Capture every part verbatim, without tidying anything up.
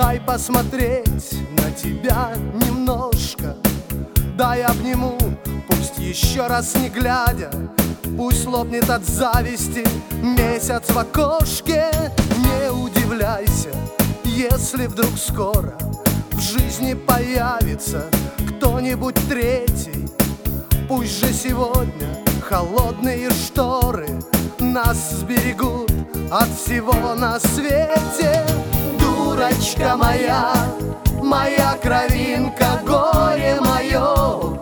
Дай посмотреть на тебя немножко, дай обниму, пусть еще раз не глядя. Пусть лопнет от зависти месяц в окошке. Не удивляйся, если вдруг скоро в жизни появится кто-нибудь третий. Пусть же сегодня холодные шторы нас сберегут от всего на свете. Дурочка моя, моя кровинка, горе мое,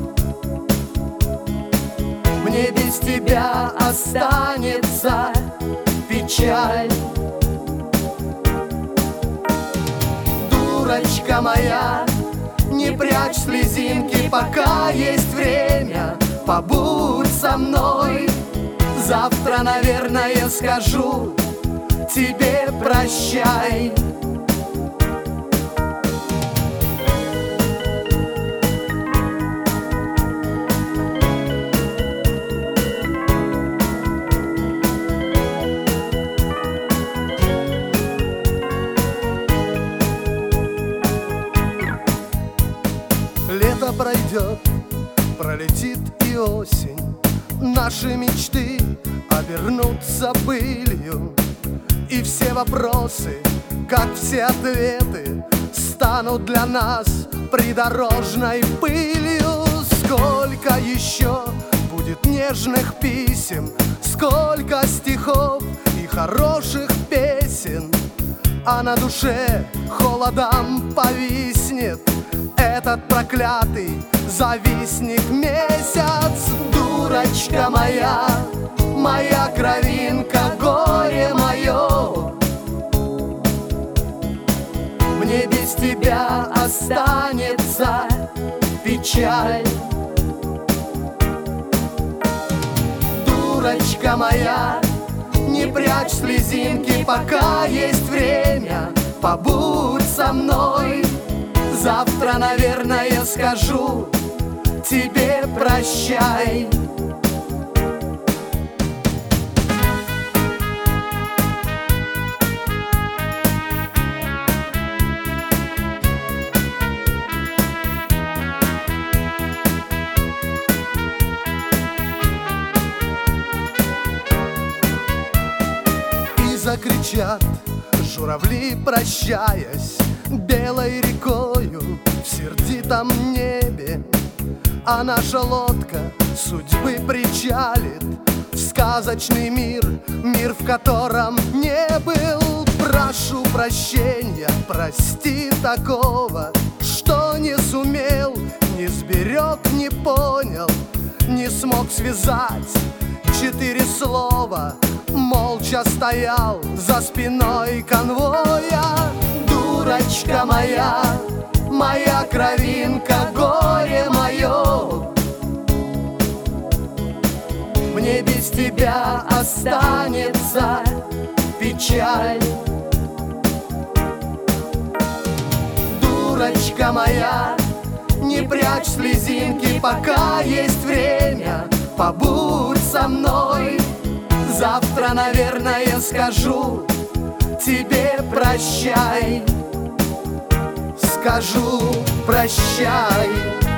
мне без тебя останется печаль. Дурочка моя, не прячь слезинки, пока есть время, побудь со мной. Завтра, наверное, скажу тебе прощай. Лето пройдет, пролетит и осень, наши мечты обернутся былью, и все вопросы, как все ответы, станут для нас придорожной пылью. Сколько еще будет нежных писем, сколько стихов и хороших песен, а на душе холодом повиснет этот проклятый завистник месяц. Дурочка моя, моя кровинка, горе мое, мне без тебя останется печаль. Дурочка моя, не прячь слезинки, пока есть время, побудь со мной. Завтра, наверное, скажу тебе прощай. И закричат журавли, прощаясь белой рекою в сердитом небе, а наша лодка судьбы причалит в сказочный мир, мир, в котором не был. Прошу прощения, прости такого, что не сумел, не сберег, не понял, не смог связать четыре слова, молча стоял за спиной конвоя. Дурочка моя, моя кровинка, горе мое, мне без тебя останется печаль. Дурочка моя, не прячь слезинки, пока есть время, побудь со мной. Завтра, наверное, скажу тебе прощай. Скажу прощай.